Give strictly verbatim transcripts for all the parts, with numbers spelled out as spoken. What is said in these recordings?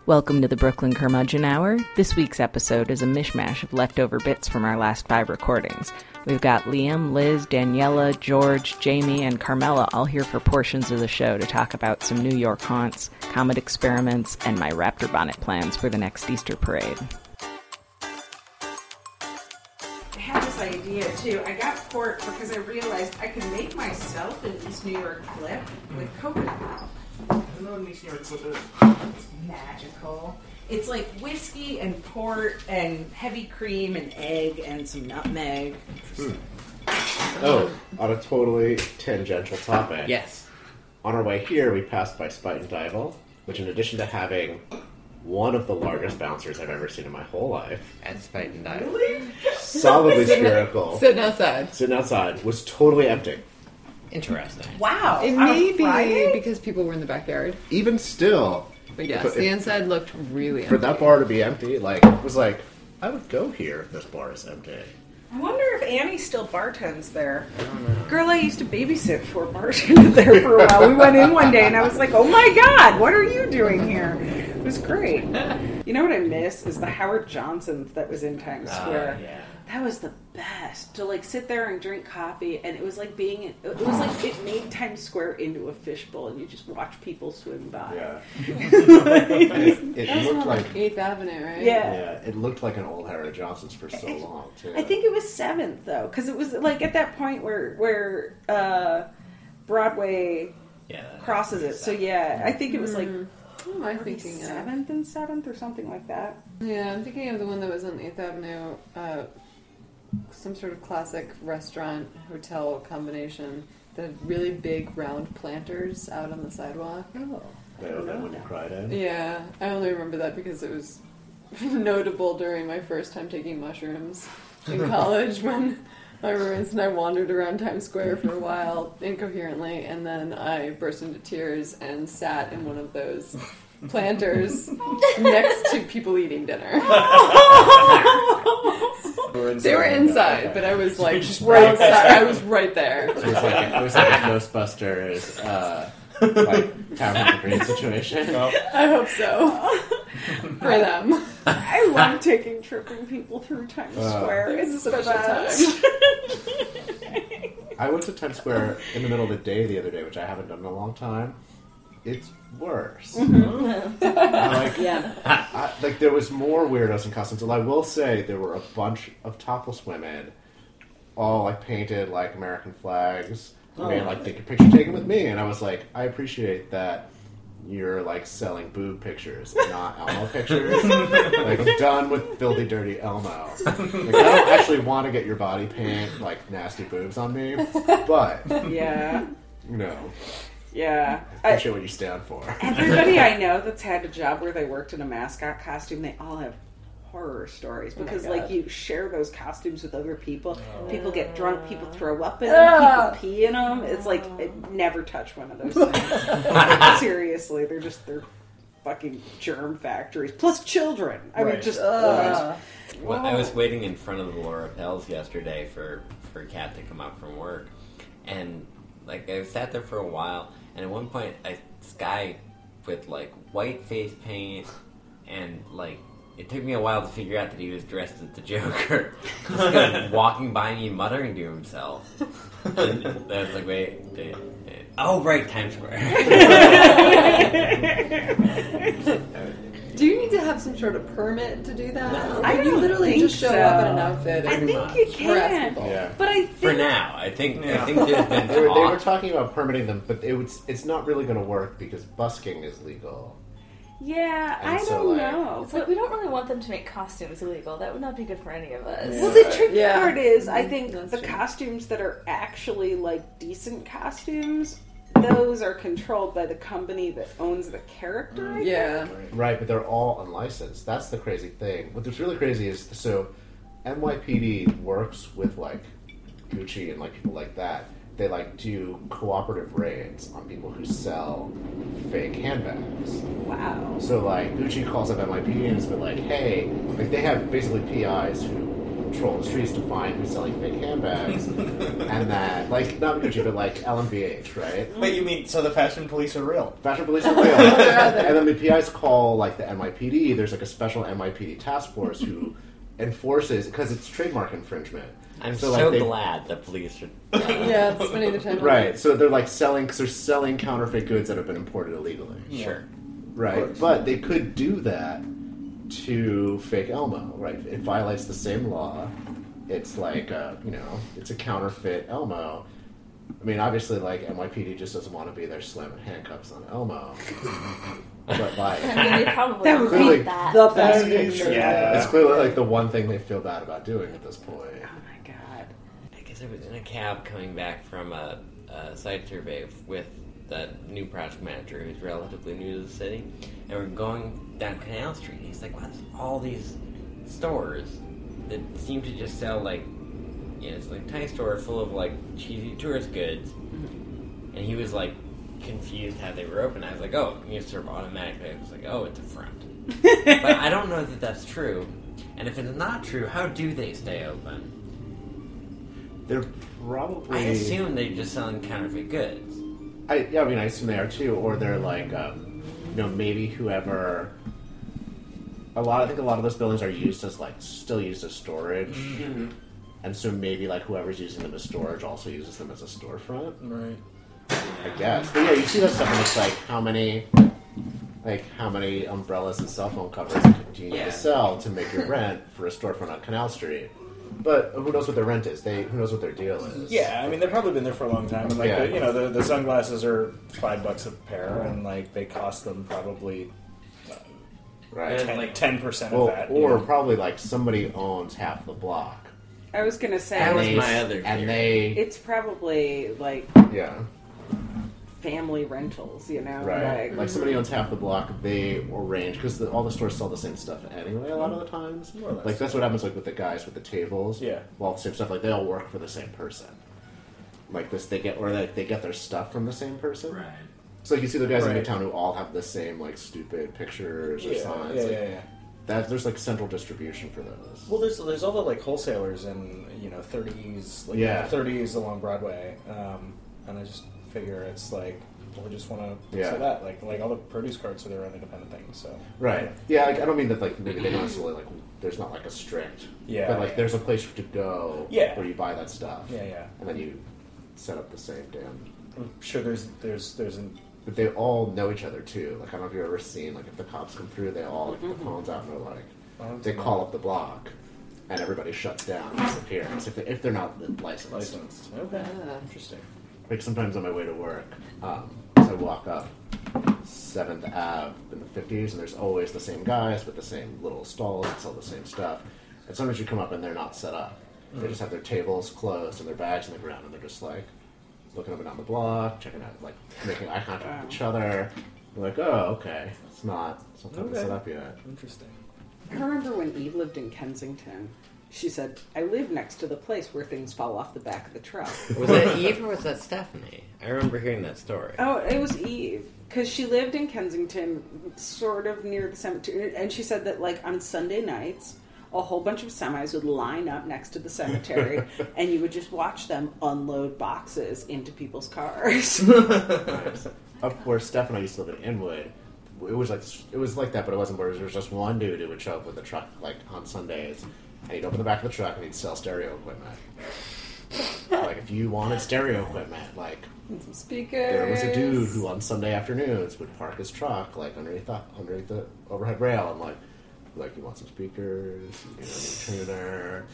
Welcome to the Brooklyn Curmudgeon Hour. This week's episode is a mishmash of leftover bits from our last five recordings. We've got Liam, Liz, Daniela, George, Jamie, and Carmela all here for portions of the show to talk about some New York haunts, comet experiments, and my raptor bonnet plans for the next Easter parade. I had this idea too. I got port because I realized I could make myself an East New York flip with coconut milk. I don't know what East New York flip is. It's magical. It's like whiskey and port and heavy cream and egg and some nutmeg. Hmm. Oh, on a totally tangential topic. Yes. On our way here, we passed by Spite and Dival, which in addition to having one of the largest bouncers I've ever seen in my whole life, At Spite and Dival. Really? solidly spherical, Sitting outside. sitting outside, was totally empty. Interesting. Wow. It On a may Friday? be because people were in the backyard. Even still, But yes, If- the if- inside looked really for empty. that bar to be empty, like, it was like, I would go here if this bar is empty. I wonder if Annie still bartends there. Girl, I used to babysit for bartended there for a while. We went in one day and I was like, oh my god, what are you doing here? It was great. You know what I miss is the Howard Johnson's that was in Times Square. Uh, yeah. That was the best. To like sit there and drink coffee, and it was like being in, it was like it made Times Square into a fishbowl, and you just watch people swim by. Yeah. it it That was looked on like, like eighth Avenue, right? Yeah. yeah, it looked like an old Howard Johnson's for so long, too. I think it was seventh though, because it was like at that point where where uh, Broadway Yeah. that- crosses it. So yeah, I think it was like Who am I thinking of? seventh and seventh or something like that. Yeah, I'm thinking of the one that was on eighth Avenue. Uh, some sort of classic restaurant hotel combination. The really big round planters out on the sidewalk. Oh, Yeah, that when you cried in. Yeah, I only remember that because it was notable during my first time taking mushrooms in college when my roommates and I wandered around Times Square for a while incoherently, and then I burst into tears and sat in one of those planters next to people eating dinner. They were inside, but I was like right outside. I was right there. It was like a, it was like a Ghostbusters, uh, like Town of the Green situation. I hope so. For them. I love taking tripping people through Times Uh, Square. It's It's a the special best. I went to Times Square in the middle of the day the other day, which I haven't done in a long time. It's worse. Mm-hmm. I, like, Yeah. I, like there was more weirdos in costumes. And I will say there were a bunch of topless women, all like painted like American flags. Oh. Man, like take a picture taken with me, and I was like, I appreciate that you're like selling boob pictures, and not Elmo pictures. Like I'm done with filthy, dirty Elmo. Like I don't actually want to get your body paint like nasty boobs on me, but Yeah. you know, Yeah. I I, appreciate what you stand for. everybody I know that's had a job where they worked in a mascot costume, they all have horror stories because like you share those costumes with other people. People get drunk, people throw up in them, people pee in them. It's like I'd never touch one of those things. Seriously, they're just they're fucking germ factories. Plus children. I mean Right. just Right. Well, I was waiting in front of the Laura Pels yesterday for, for Kat to come up from work. And, like, I sat there for a while, and at one point, I, this guy with, like, white face paint, and, like, it took me a while to figure out that he was dressed as the Joker. Just kind of walking by me, muttering to himself. And I was like, wait, wait, wait. Oh, right, Times Square. Do you need to have some sort of permit to do that? No. Or I can you don't literally think just show so. up in an outfit I and think you harass can. people? Yeah. But I think For now, I think Yeah. I think there's been They were, they were talk. talking about permitting them, but it was, it's not really going to work because busking is legal. Yeah, And I so, don't like- know. It's like we don't really want them to make costumes illegal. That would not be good for any of us. Well, the tricky Yeah. part is, I think That's the true. costumes that are actually like decent costumes, those are controlled by the company that owns the character. I Yeah. Right, but they're all unlicensed. That's the crazy thing. What's really crazy is, so N Y P D works with like Gucci and like people like that. They like do cooperative raids on people who sell fake handbags. Wow. So like Gucci calls up N Y P D and has been like, hey, like they have basically P Is who patrol the streets to find who's selling fake handbags, and that like not Gucci but like L M V H, right? But you mean so the fashion police are real? Fashion police are real, and then the P Is call like the N Y P D. There's like a special N Y P D task force who enforces because it's trademark infringement. I'm so, so, like, they, glad the police are. Yeah, it's spending the time. Right, so they're like selling because they're selling counterfeit goods that have been imported illegally. Sure. Right, but they could do that to fake Elmo, right? It violates the same law. It's like, uh, you know, it's a counterfeit Elmo. I mean, obviously, like, N Y P D just doesn't want to be there slamming handcuffs on Elmo. But, like... I mean, they probably That would would be be that. The best Yeah. picture. Yeah. it's clearly, like, the one thing they feel bad about doing at this point. Oh my god. Because I was in a cab coming back from a, a site survey with the new project manager who's relatively new to the city, and we're going down Canal Street, and he's like, wow, there's all these stores that seem to just sell, like, you know, it's like a tiny store full of, like, cheesy tourist goods, and he was, like, confused how they were open. I was like, oh, you sort of automatically, I was like, oh, it's a front. But I don't know that that's true, and if it's not true, how do they stay open? They're probably... I assume they're just selling counterfeit goods. I, yeah, I mean, I assume they are too, or they're like, um, you know, maybe whoever. A lot, I think a lot of those buildings are used as like still used as storage, Mm-hmm. and so maybe like whoever's using them as storage also uses them as a storefront. Right. I guess, but yeah, you see that stuff, and it's like how many, like how many umbrellas and cell phone covers do you need Yeah. to sell to make your rent for a storefront on Canal Street? But who knows what their rent is? They who knows what their deal is? Yeah, I mean they've probably been there for a long time, and like Yeah. the, you know the, the sunglasses are five bucks a pair, and like they cost them probably Right. ten, like ten percent Well, of that. or you know? probably like somebody owns half the block. I was gonna say That was they, my other and fear. they it's probably like yeah. family rentals, you know? Right. Like, Like somebody owns half the block, they arrange because the, all the stores sell the same stuff anyway. A lot of the times, More or less. like that's what happens. Like with the guys with the tables, Yeah. well, the same stuff. Like they all work for the same person. Like this, they get or like they get their stuff from the same person. Right. So like you see the guys Right. in Midtown who all have the same like stupid pictures or yeah, signs. yeah, like, yeah, yeah. That there's like central distribution for those. Well, there's there's all the like wholesalers in you know thirties, like Yeah. thirties along Broadway, um, and I just figure it's like well, we just want to Yeah. say that like like all the produce carts are their own independent things. So Right. Yeah, like, I don't mean that like maybe they don't necessarily like there's not like a strict. Yeah, But like yeah. there's a place to go. Yeah. Where you buy that stuff. Yeah, yeah. And then you set up the same damn. I'm sure there's there's there's an But they all know each other too. Like I don't know if you've ever seen like if the cops come through, they all like the phones out and they're like Oh, they call up the block, and everybody shuts down and disappears if they, if they're not licensed. licensed. Okay, Ah. interesting. Like sometimes on my way to work, um, I walk up Seventh Ave in the fifties, and there's always the same guys with the same little stalls that sell the same stuff. And sometimes you come up and they're not set up. They just have their tables closed and their bags on the ground, and they're just like looking up and down the block, checking out, like making eye contact with each other. They're like, oh, okay, it's not, it's not time to Okay. set up yet. Interesting. I remember when Eve lived in Kensington. She said, I live next to the place where things fall off the back of the truck. Was that Eve or was that Stephanie? I remember hearing that story. Oh, it was Eve. Because she lived in Kensington, sort of near the cemetery. And she said that, like, on Sunday nights, a whole bunch of semis would line up next to the cemetery, and you would just watch them unload boxes into people's cars. Nice. Up where Steph and I used to live in Inwood, it was like it was like that, but it wasn't. Where there was just one dude who would show up with a truck like on Sundays, and he'd open the back of the truck and he'd sell stereo equipment. Like if you wanted stereo equipment, like Some speakers. there was a dude who on Sunday afternoons would park his truck like underneath the underneath the overhead rail and like like you want some speakers, you get a new tuner,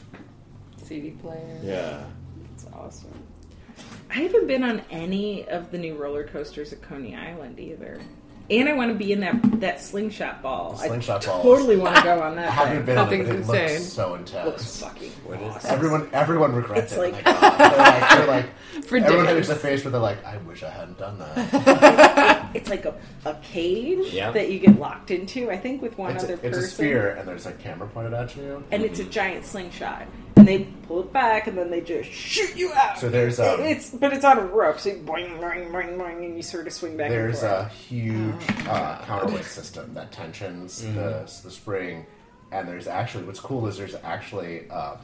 C D player. yeah. It's awesome. I haven't been on any of the new roller coasters at Coney Island either. And I want to be in that that slingshot ball. The slingshot I balls. totally want to go on I that haven't thing. been That on it, but thing's it insane. looks so Looks intense. fucking What is awesome. Everyone, everyone regrets It's it. like- Like, oh, they're like, they're like For everyone days. makes the face where they're like, I wish I hadn't done that. It's like a, a cage Yeah. that you get locked into, I think, with one it's, other a, it's person. a sphere, and there's a camera pointed at you. And it's a giant slingshot. And they pull it back, and then they just shoot you out. So there's um, It's But it's on a rope, so you boing, boing, boing, boing, and you sort of swing back there's and a forth. huge uh, counterweight system that tensions the the spring, and there's actually what's cool is there's actually um,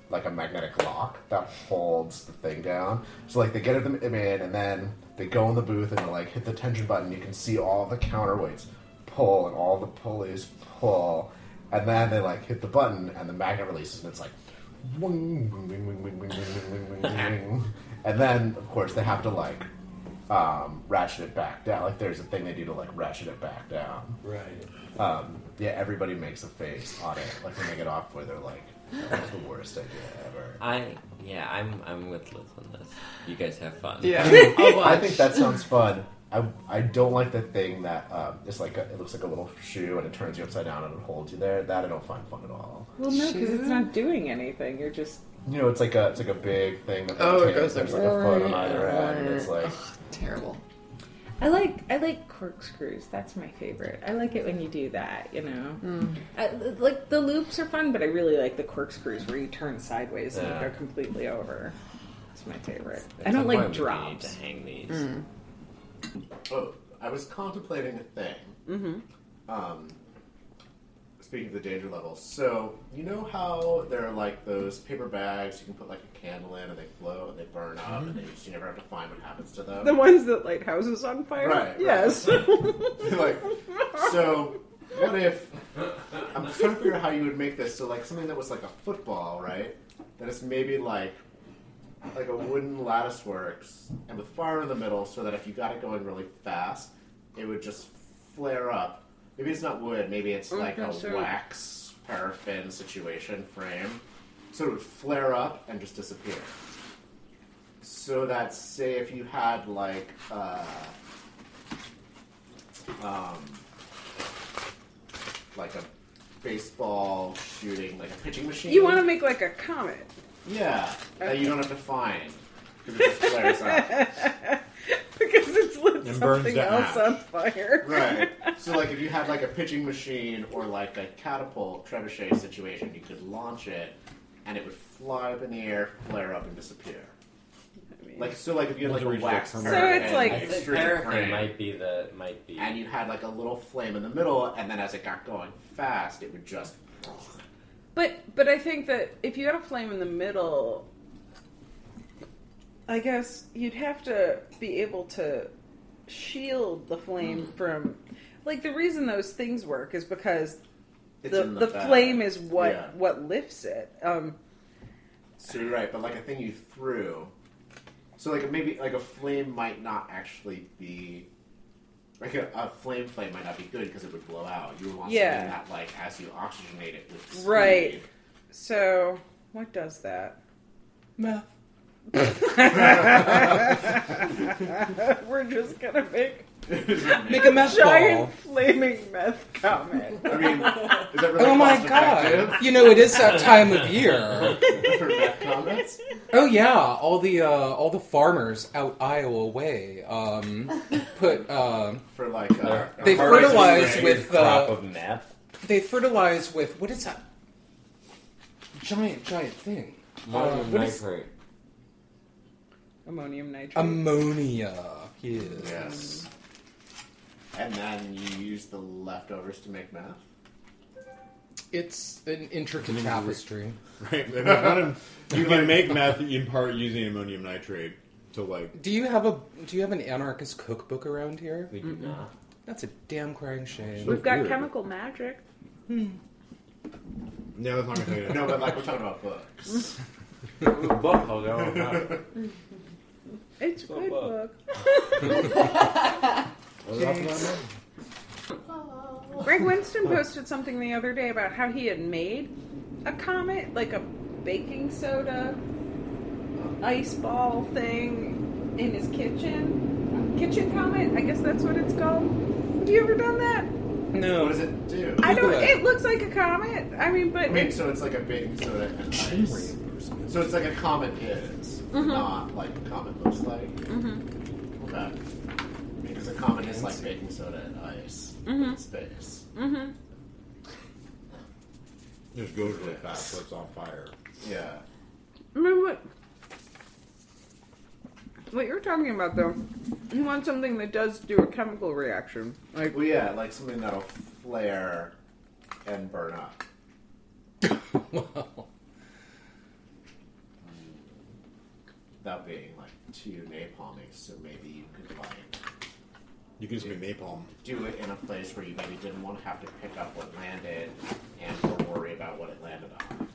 like a magnetic lock that holds the thing down. So like they get them in, and then they go in the booth and they like hit the tension button. You can see all the counterweights pull and all the pulleys pull, and then they like hit the button and the magnet releases, and it's like, wing, wing, wing, wing, wing, wing, wing, wing, wing. And then of course they have to like um, ratchet it back down. Like there's a thing they do to like ratchet it back down. Right. Um, yeah, everybody makes a face on it. Like when they get off, where they're like, "That's the worst idea ever." I yeah, I'm I'm with Liz on this. You guys have fun. Yeah. I think that sounds fun. I, I don't like the thing that um, it's like a, it looks like a little shoe and it turns you upside down and it holds you there. That I don't find fun at all. Well, no, because it's not doing anything. You're just You know, it's like a it's like a big thing that Oh, it rotates. goes There's like- like a foot on either end, and it's like Terrible. I like I like corkscrews. That's my favorite. I like it when you do that. You know, Mm. I, like the loops are fun, but I really like the corkscrews where you turn sideways and Yeah. you go completely over. That's my favorite. At I don't some like point we need drops. to hang these. Mm. oh, I was contemplating a thing. Mm-hmm. Um, speaking of the danger levels, so you know how there are like those paper bags you can put like a candle in and they float and they burn up and they, you never have to find what happens to them. The ones that light houses on fire. Right, right. Yes. like, so what if I'm just trying to figure out how you would make this so like something that was like a football, right? That is maybe like like a wooden lattice works and with fire in the middle, so that if you got it going really fast, it would just flare up. Maybe it's not wood, maybe it's like a sure. wax paraffin situation frame. So it would flare up and just disappear. So that, say, if you had like uh, um, like a baseball shooting, like a pitching machine. You want to make like a comet. Yeah, that you don't have to find because it just flares up. Because it's lit And burns something to else ash. on fire. Right. So, like, if you had like a pitching machine or like a catapult trebuchet situation, you could launch it, and it would fly up in the air, flare up, and disappear. I mean, Like so, like if you had Once like it a reaches wax that So paraffin it's like- I think extreme paraffin frame, might be the might be. and you had like a little flame in the middle, and then as it got going fast, it would just. But but I think that if you had a flame in the middle, I guess you'd have to be able to shield the flame from. Like the reason those things work is because It's the in the, bag. flame is what Yeah. what lifts it. Um, So you're right, but like a thing you threw. So like maybe like a flame might not actually be. Like a, a flame flame might not be good because it would blow out. You would want Yeah. something that, like, as you oxygenate it with speed. Right. So what does that? Math. We're just gonna make Make a meth giant ball. flaming meth comet. I mean, is that really Oh my cost god! effective You know, it is that time of year. for meth comets? Oh yeah, all the uh, all the farmers out Iowa way um, put uh, For like, uh, They a fertilize harvesting with, rate. uh, crop of meth. they fertilize with what is that giant giant thing? Uh, Ammonium what is- nitrate. Ammonium nitrate. ammonia. Yes. Yes. And then you use the leftovers to make meth. It's an intricate tapestry. Right. And there's one in- you can make meth in part using ammonium nitrate to like. Do you have a Do you have an anarchist cookbook around here? We do not. That's a damn crying shame. We've got weird. chemical magic. Yeah, that's not gonna tell you. No, but like we're talking about books. Book, I'll go. It's a good Well, book. Greg Winston posted something the other day about how he had made a comet, like a baking soda ice ball thing in his kitchen. Kitchen comet, I guess that's what it's called. Have you ever done that? No. What does it do? I don't. Google it. It looks like a comet. I mean, but I mean, it's, so it's like a baking soda and Chin ice. reimbursement. So it's like a comet is, Mhm. not like a comet looks like. mm-hmm, Okay. Because a comet is like baking soda and ice Mhm. in space. mm-hmm. It just goes really fast, so it's on fire. Yeah. I mean, what what you're talking about though? You want something that does do a chemical reaction, like Well, yeah, like something that'll flare and burn up. Well, without being like too napalming. So maybe you could like You can just make napalm. do it in a place where you maybe didn't want to have to pick up what landed and or worry about what it landed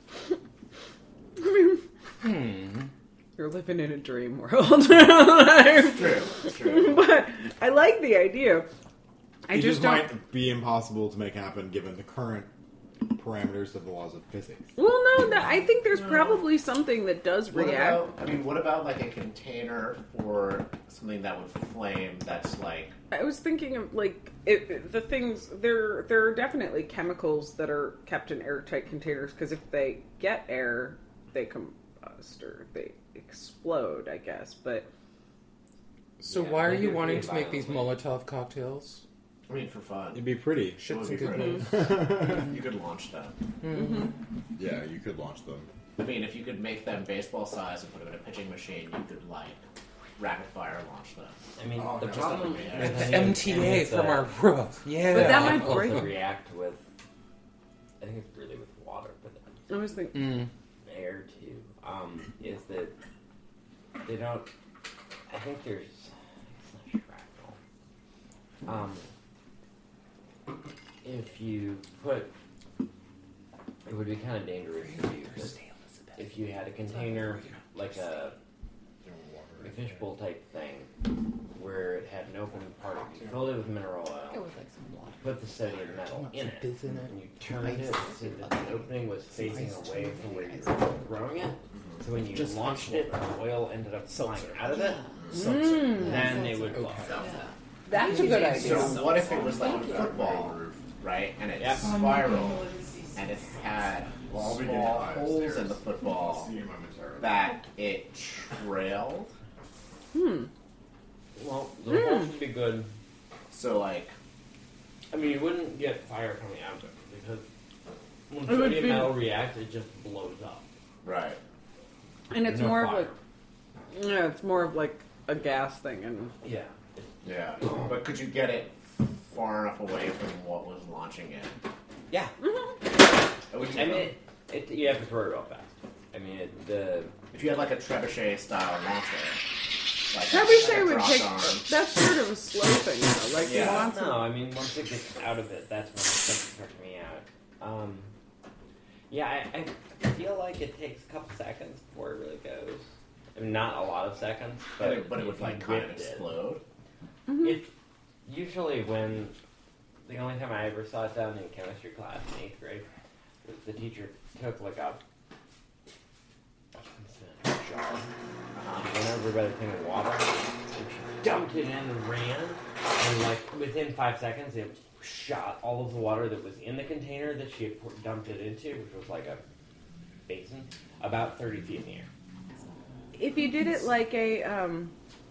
on. Hmm. You're living in a dream world. It's true. It's true. But I like the idea. I It just just don't. might be impossible to make happen given the current parameters of the laws of physics. Well, no, no, I think there's probably something that does What react. about, I mean, what about like a container for something that would flame that's like... I was thinking of like it, the things. There, there are definitely chemicals that are kept in airtight containers because if they get air, they combust or they explode. I guess, but So Yeah, why are they you do wanting pretty to make these violently. Molotov cocktails? I mean, for fun. It'd be pretty. It Shit's would be good. pretty. You could launch them. Mm-hmm. Yeah, you could launch them. I mean, if you could make them baseball size and put them in a pitching machine, you could like rapid fire launch them. I mean, Oh, the no, problem just with The any- M T any A of from the our roof. Yeah. But that might chemicals break that them. react with. I think it's really with water, but I was thinking. Mm. air too. Um, is that they don't. I think there's. It's not shrapnel. Um, if you put, it would be kind of dangerous to you. But if you had a container like a, a fishbowl type thing, where it had an open part, you filled it with mineral oil, put the sodium metal in it, and you turned it so that the opening was facing away from where you were throwing it. So when you Just launched it, the oil ended up flying out of it. Mm, Then it would blow. that's a good idea. So what if it was like a football, right? And it Yep. spiraled, and it had Well, we small did holes upstairs. in the football See you momentarily. that it trailed. Hmm. Well, the hole should be good. So like, I mean, you wouldn't get fire coming out of it because when It would sodium be- metal reacts, it just blows up. right? And it's No more fire. of like, yeah, it's more of like a gas thing, and Yeah. Yeah. But could you get it far enough away from what was launching it? Yeah. It would I take mean, a- it, it, you have to throw it real fast. I mean, it, the if you had like a trebuchet style launcher, like trebuchet a, would like a take. drop arm. That's sort of a slow thing, though. Like Yeah. you want no, some. I mean, once it gets out of it, that's when it starts to freak me out. Um, yeah, I, I feel like it takes a couple seconds before it really goes. I mean, not a lot of seconds, but, But it, but it would if you like kind of whipped it- explode. It usually when the only time I ever saw it done in chemistry class in eighth grade was the teacher took like a jar, she went over by the thing of water, and she dumped it in and ran, and like within five seconds it shot all of the water that was in the container that she had pour- dumped it into, which was like a basin, about thirty feet in the air. If you did it like a um,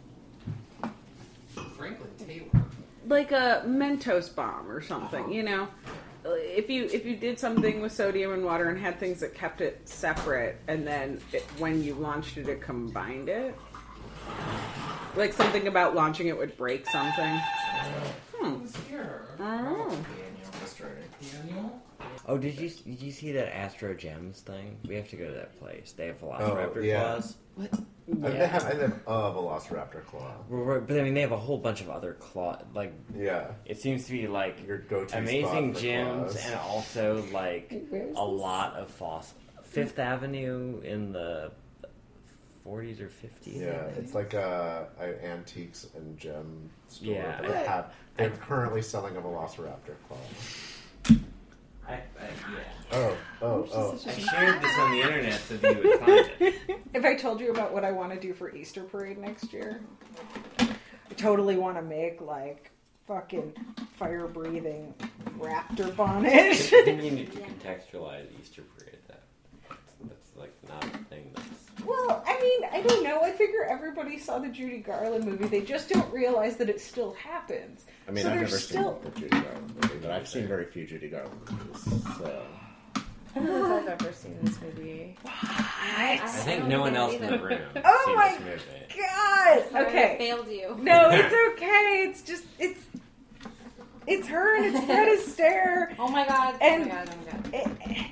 Franklin Taylor. like a Mentos bomb or something, you know. If you if you did something with sodium and water and had things that kept it separate, and then it, when you launched it, it combined it. Like something about launching it would break something. Hmm. Here. I don't know. Mystery. Daniel? Oh, did you did you see that Astro Gems thing? We have to go to that place. They have Velociraptor Oh, yeah. claws. I think they have, I think they have a Velociraptor claw. Well, right, but I mean, they have a whole bunch of other claw. Like, Yeah. it seems to be like Your go-to amazing spot for gyms claws. and also like Where is a this? lot of fossil. Fifth Avenue in the forties or fifties. I Yeah, think. it's like a, a antiques and gem store. Yeah, but they I- have they're currently selling a Velociraptor claw. I, I, Oh, oh, oh. yeah. I shared this on the internet so that you would find it. If I told you about what I want to do for Easter parade next year, I totally want to make like fucking fire breathing raptor bonnet. I think you need to contextualize Easter parade. That that's like not a thing that's. Well, I mean, I don't know. I figure everybody saw the Judy Garland movie. They just don't realize that it still happens. I mean, so I've there's never still... seen the Judy Garland movie, but I've seen very few Judy Garland movies. So. I don't know if I've ever seen this movie. I think no one else in the room has Oh seen my this movie. God! Sorry, I Okay. failed you. No, it's okay. It's just, it's... It's her and it's Fred Astaire. Oh my god. And- oh my god. Oh my god. It,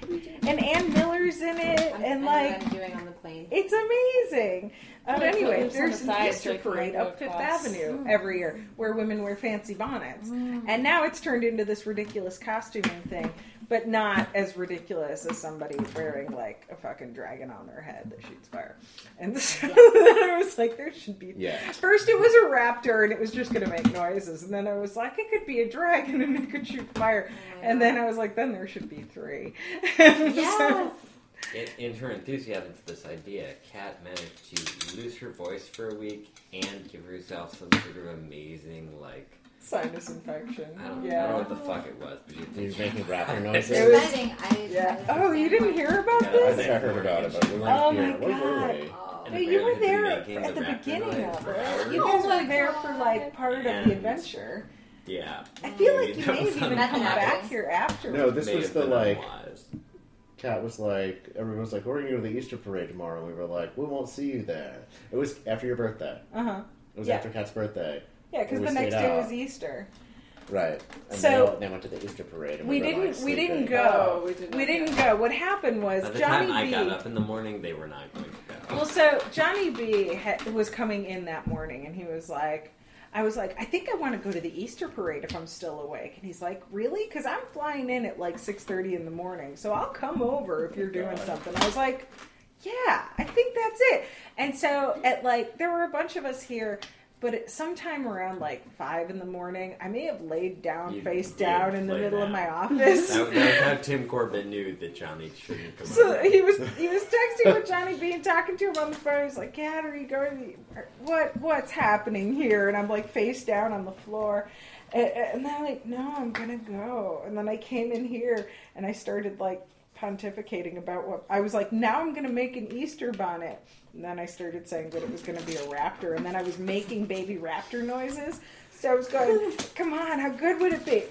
and Ann Miller's in it, I'm, and I know like what I'm doing on the plane. it's amazing. Uh, Put anyway, clips on there's the an side Easter so you can parade go up Fifth across. Avenue every year where women wear fancy bonnets, and now it's turned into this ridiculous costuming thing, but not as ridiculous as somebody wearing like a fucking dragon on their head that shoots fire. And so then I was like, there should be. Yeah. First, it was a raptor, and it was just going to make noises, and then I was like, it could be a dragon, and it could shoot fire, and then I was like, then there should be three. Yes. In, in her enthusiasm for this idea, Kat managed to lose her voice for a week and give herself some sort of amazing, like, Sinus infection. I don't, yeah. I don't know what the fuck it was, but He you was making rapper noises. It was- Exciting. I, Yeah. I Oh, you didn't hear about Yeah, I this? think I heard about it, but we weren't Oh here. my Where were God. we? Oh. And No, you were apparently there they've been at the making beginning raptor noise of for it. hours. You Oh guys my were there for like God. part of And- the adventure. Yeah. I feel like you That may was have even Method come back acting. here after. No, this May was have the been like. unwise. Kat was like, everyone was like, we're gonna go to the Easter parade tomorrow. And we were like, we won't see you there. It was after your birthday. Uh huh. It was Yeah. after Kat's birthday. Yeah, because We the next stayed day out. was Easter. Right. And So- they, all, they went to the Easter parade. And we, We were, didn't. Like, we didn't sleeping. go. Oh, we did not we didn't go. go. What happened was By the Johnny time I B. got up in the morning, they were not going to go. Well, so Johnny B ha- was coming in that morning, and he was like, I was like, I think I want to go to the Easter parade if I'm still awake. And he's like, really? Because I'm flying in at like six thirty in the morning, so I'll come over if you're doing something. I was like, yeah, I think that's it. And so at like, there were a bunch of us here, but at sometime around like five in the morning, I may have laid down You- face you down in the laid middle of down. my office. That, that was how Tim Corbett knew that Johnny shouldn't come So over. he was he was texting with Johnny B and talking to him on the phone. He's like, "Kat, are you going to the, what what's happening here?" And I'm like face down on the floor, and, and then I'm like, "No, I'm gonna go." And then I came in here and I started like pontificating about what I was like. Now I'm gonna make an Easter bonnet. And then I started saying that it was gonna be a raptor, and then I was making baby raptor noises. So I was going, "Come on, how good would it be?"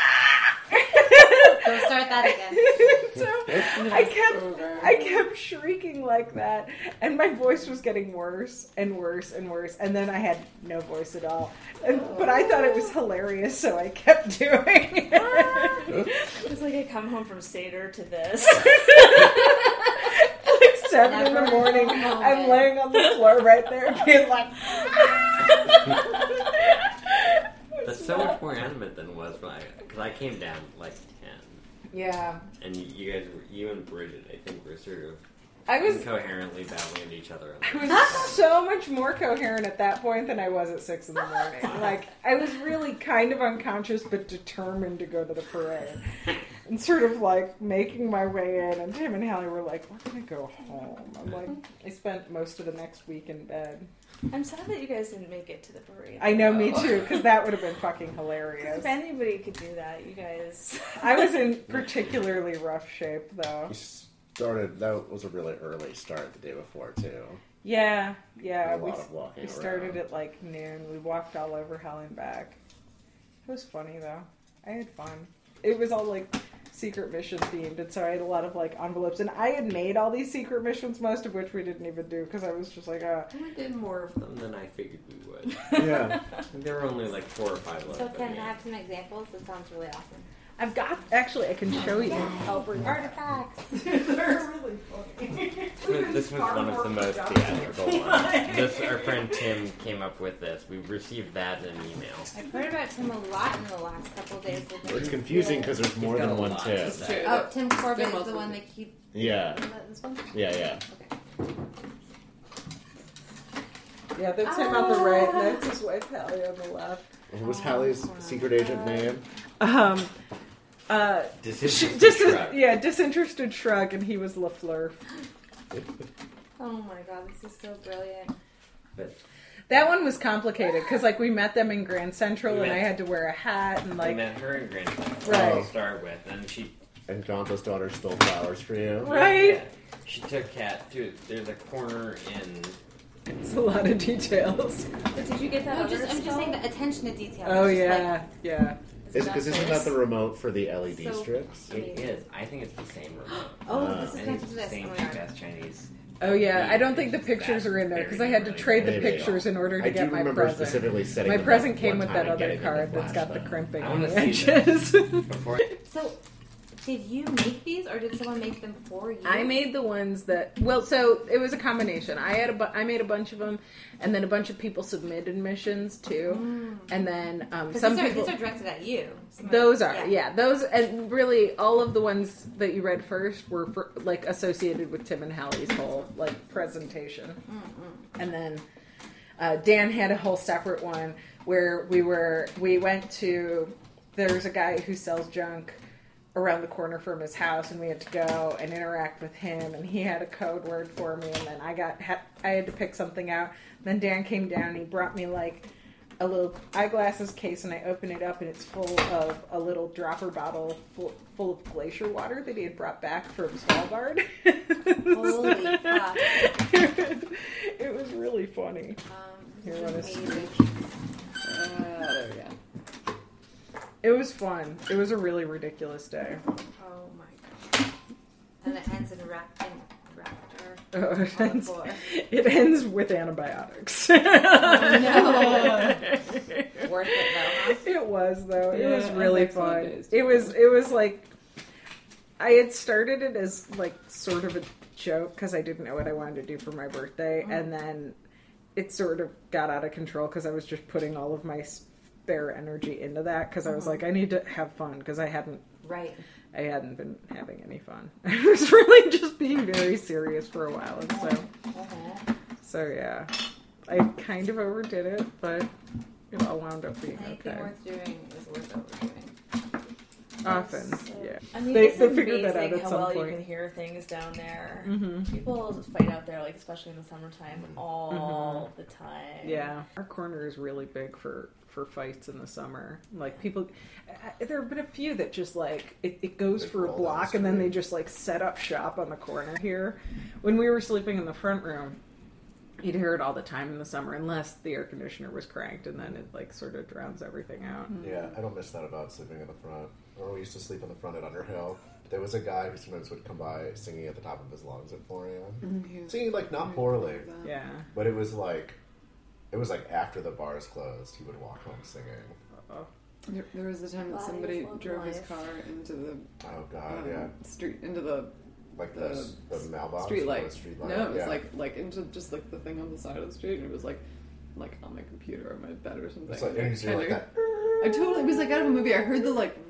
Go start that again. So I kept, I kept shrieking like that, and my voice was getting worse and worse and worse, and then I had no voice at all. And, but I thought it was hilarious, so I kept doing it. It's like I come home from Seder to this. It's like seven in the Never morning. a moment. I'm laying on the floor right there, being like. That's so much more animate than it was when I, because I came down like ten, Yeah, and you, you guys, were, you and Bridget, I think, were sort of I was. incoherently battling at each other. I was so much more coherent at that point than I was at six in the morning. Like, I was really kind of unconscious but determined to go to the parade. And sort of like making my way in, and Tim and Hallie were like, we're gonna go home. I'm like, I spent most of the next week in bed. I'm sad that you guys didn't make it to the parade. I know, me though. too, because that would have been fucking 'Cause hilarious. if anybody could do that, you guys. I was in particularly rough shape, though. We started, that was a really early start the day before, too. Yeah, yeah. A We, lot of walking we started around. at like noon. We walked all over hell and back. It was funny, though. I had fun. It was all like secret mission themed, and so I had a lot of like envelopes, and I had made all these secret missions, most of which we didn't even do because I was just like, uh, We did more of them than I figured we would. Yeah. There were only like four or five left. So but can I yeah. have some examples? That sounds really awesome. I've got actually I can show you. Oh, bring artifacts. They're really funny. This was one of the most theatrical ones. This, our friend Tim came up with this. We received that in an email. I've heard about Tim a lot in the last couple of days. It's confusing because there's more He's got than a one lot Tim. to say. Oh, Tim Corbett Tim is the also one did. that keep. Yeah. Is that this one? Yeah, yeah. Okay. Yeah, that's him on the right, and that's his wife Hallie on the left. What was Hallie's secret agent name? Um, uh, Disinterested dis- shrug. yeah, disinterested shrug, and he was Lafleur. Oh my god, this is so brilliant. But That one was complicated because, like, we met them in Grand Central, We and met- I had to wear a hat and we like, met her in Grand Central Right. to start with, and she And Gonzo's daughter stole flowers for you. right? yeah, she took Kat to. There's a corner in. It's a lot of details. But did you get that? No, other just I'm just spell? saying the attention to detail. Oh It's just yeah, yeah. Is because isn't that the remote for the L E D So- strips? It is. I think it's the same remote. Like, oh, Uh, this is I think connected it's to the this. same Oh my cheap god. ass Chinese. Oh yeah. Yeah, I don't think the it's pictures that are in there because I very had to really trade the good. pictures in order to I get do my remember present. specifically setting My them present up came one with time that and other getting them to card that's flash got the them. crimping I on want the to see edges. this before. So Did you make these, or did someone make them for you? I made the ones that. Well, so it was a combination. I had a, bu- I made a bunch of them, and then a bunch of people submitted missions too, mm. and then um, some these are, people. These are directed at you. Some Those are, are, yeah. yeah. Those, and really, all of the ones that you read first were for, like associated with Tim and Hallie's whole like presentation, mm-hmm. and then uh, Dan had a whole separate one where we were. We went to. There's a guy who sells junk around the corner from his house, and we had to go and interact with him, and he had a code word for me, and then I got ha- I had to pick something out. Then Dan came down and he brought me like a little eyeglasses case, and I open it up and it's full of a little dropper bottle full, full of glacier water that he had brought back from Svalbard. Holy fuck. It was really funny. Um, Here, let us amazing. Uh, there we go. It was fun. It was a really ridiculous day. Oh my god. And it ends in rap in raptor. Oh, it, on the ends, floor. it ends with antibiotics. Oh, no. Worth it though, huh? It was though. It Yeah, was really that's fun. excellent days. It was. It was like I had started it as like sort of a joke because I didn't know what I wanted to do for my birthday, mm. and then it sort of got out of control because I was just putting all of my spare energy into that because I was like, I need to have fun because I hadn't. Right. I hadn't been having any fun. I was really just being very serious for a while, and so, Uh-huh. so yeah, I kind of overdid it, but it all wound up being Anything okay. worth doing is worth overdoing. Often, So, yeah. I mean, They- it's they amazing figured that out at how some well point. you can hear things down there. Mm-hmm. People just fight out there, like especially in the summertime, all the time. Yeah, our corner is really big for, for fights in the summer. Like people, uh, there have been a few that just like it, it goes They for a roll down block the and then they street. just like set up shop on the corner here. When we were sleeping in the front room, you'd hear it all the time in the summer, unless the air conditioner was cranked, and then it like sort of drowns everything out. Yeah, I don't miss that about sleeping in the front. Or we used to sleep in the front at Underhill. There was a guy who sometimes would come by singing at the top of his lungs at four a.m. Mm-hmm. Singing, like, not poorly. Yeah. But it was like, it was like after the bars closed, he would walk home singing. Uh-oh. There, there was a time that Bodies somebody love drove his life. car into the Oh, God, um, yeah. street, into the Like the the, the mailbox? street or light. the street light? No, it was yeah. like like into just like the thing on the side of the street, and it was like like on my computer or my bed or something. It's like, and you're like that. I totally it was like out of a movie. I heard the like,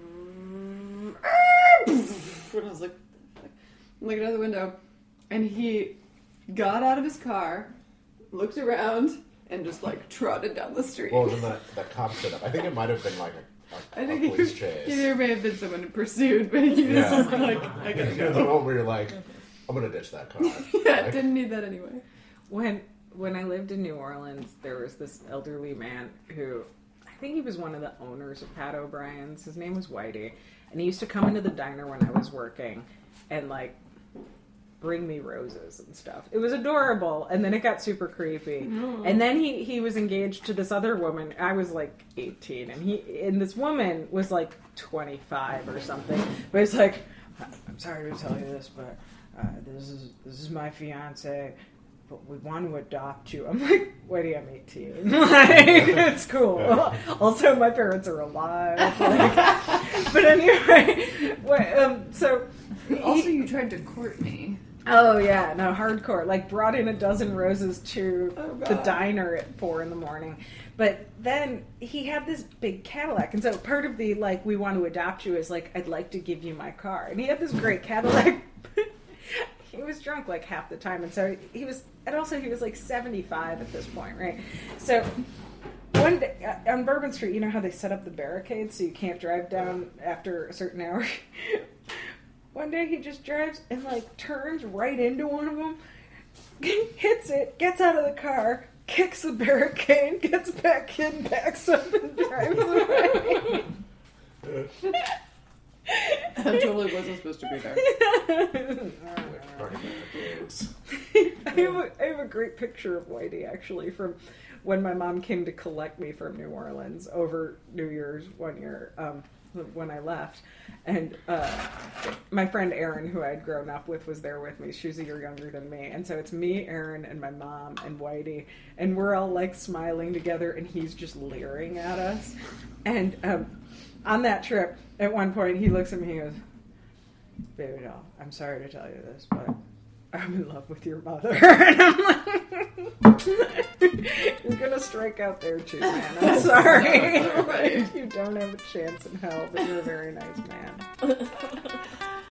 and I was like, I'm looking out the window, and he got out of his car, looked around, and just like trotted down the street. Well, then the, the cop stood up. I think it might have been like a, a, I think a he, police chase. there may have been someone in pursuit, but he was Yeah. just like, I gotta There's the go. moment where you're like, I'm gonna ditch that car. Yeah, Like, didn't need that anyway. When when I lived in New Orleans, there was this elderly man who, I think he was one of the owners of Pat O'Brien's. His name was Whitey, and he used to come into the diner when I was working and like bring me roses and stuff. It was adorable, and then it got super creepy. And then he he was engaged to this other woman. I was like eighteen, and he and this woman was like twenty-five or something. But it's like, I'm sorry to tell you this, but uh, this is this is my fiance. But we want to adopt you. I'm like, Whitey, I'm eighteen. Like, it's cool. Also, my parents are alive. Like, but anyway, what, um, so Also, you tried to court me. oh yeah, no, hardcore. Like, brought in a dozen roses to Oh, the God. diner at four in the morning. But then he had this big Cadillac, and so part of the like, we want to adopt you is like, I'd like to give you my car, and he had this great Cadillac. He was drunk like half the time, and so he was, and also he was like seventy-five at this point, right? So one day uh, on Bourbon Street, you know how they set up the barricades so you can't drive down after a certain hour. One day he just drives and like turns right into one of them, hits it, gets out of the car, kicks the barricade, gets back in, backs up, and drives away. I totally wasn't supposed to be there. fucking barricades. I have, a, I have a great picture of Whitey actually from when my mom came to collect me from New Orleans over New Year's one year um, when I left. And uh, my friend Erin, who I had grown up with, was there with me. She was a year younger than me. And so it's me, Erin, and my mom and Whitey. And we're all like smiling together, and he's just leering at us. And um, on that trip, at one point, he looks at me and he goes, baby doll, I'm sorry to tell you this, but I'm in love with your mother. And I'm like, you're gonna strike out there too, man. I'm sorry. Like, you don't have a chance in hell, but you're a very nice man.